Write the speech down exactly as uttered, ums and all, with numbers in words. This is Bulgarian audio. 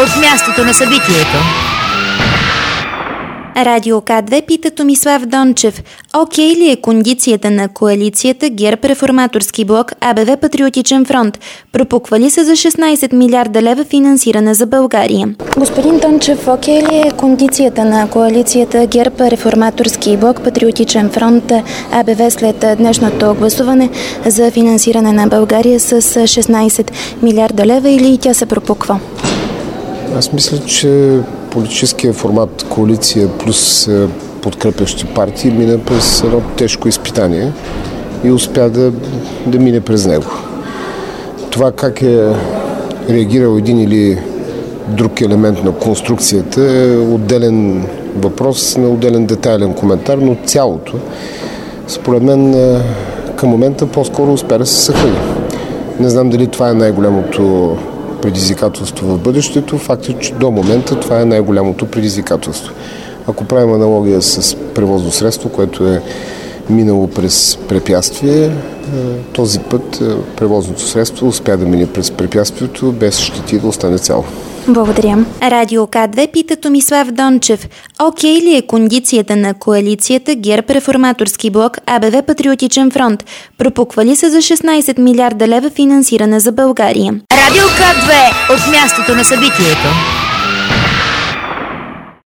от мястото на събитието. Радио К две пита Томислав Дончев. Окей ли е кондицията на коалицията ГЕРБ Реформаторски блок АБВ Патриотичен фронт? Пропуква ли се за шестнайсет милиарда лева финансиране за България? Господин Дончев, окей ли е кондицията на коалицията ГЕРБ Реформаторски блок Патриотичен фронт АБВ след днешното гласуване за финансиране на България с шестнайсет милиарда лева или тя се пропуква? Аз мисля, че политическия формат коалиция плюс подкрепящи партии мина през едно тежко изпитание и успя да, да мине през него. Това как е реагирал един или друг елемент на конструкцията е отделен въпрос, на отделен детайлен коментар, но цялото, според мен, към момента по-скоро успя да се съхрани. Не знам дали това е най-голямото предизвикателство в бъдещето. Факт е, че до момента това е най-голямото предизвикателство. Ако правим аналогия с превозно средство, което е минало през препятствие, този път превозното средство успя да мине през препятствието без щети да остане цяло. Благодаря. Радио К две пита Томислав Дончев. Окей ли е кондицията на коалицията ГЕРБ Реформаторски блок АБВ Патриотичен фронт? Пропуква ли се за шестнайсет милиарда лева финансиране за България? Радио К две от мястото на събитието.